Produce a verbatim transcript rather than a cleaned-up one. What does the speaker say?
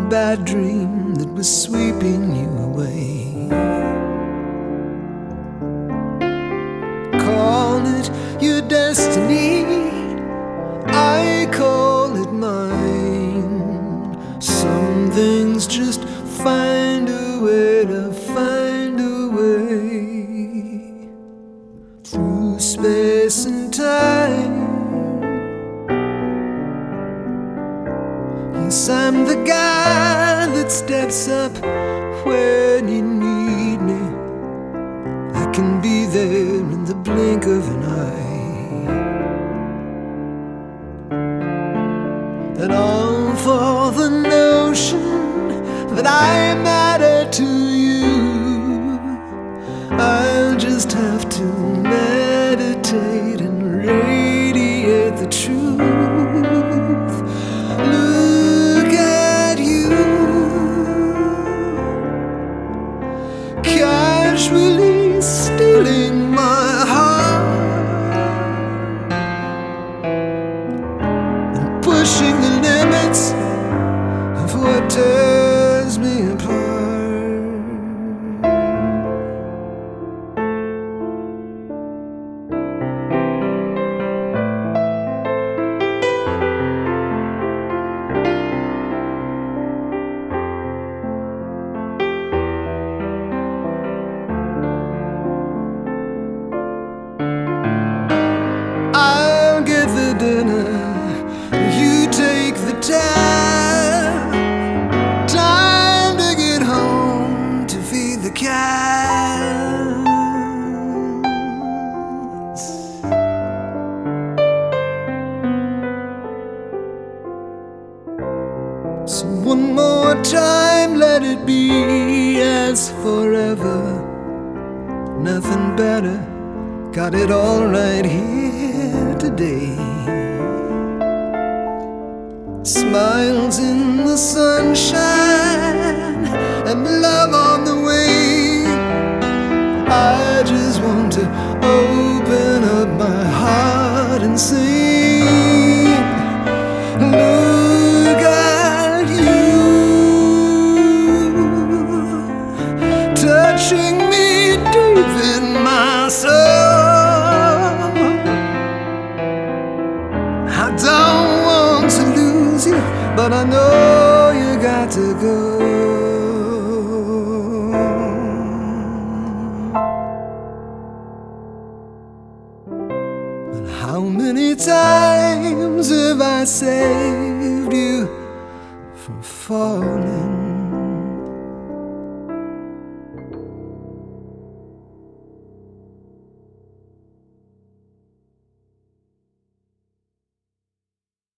bad dream that was sweeping you away. Call it your destiny, I call it mine. Some things just find a way to find a way through space and time. Yes, I'm the guy that steps up when you need me. I can be there in the blink of an eye. And all for the notion that I matter to you. I'll just have to meditate and radiate the truth. Look at you, casually stealing my heart and pushing the limits of what tears me apart. I'll get the dinner, you take the tab. Time to get home to feed the cats. So one more time, let it be as forever. Nothing better, got it all right here today. Smiles in the sunshine and love on the way. I just want to open up my heart and sing. Look at you, touching me deep in my soul. I don't want to lose you, but I know you got to go. But how many times have I saved you from falling?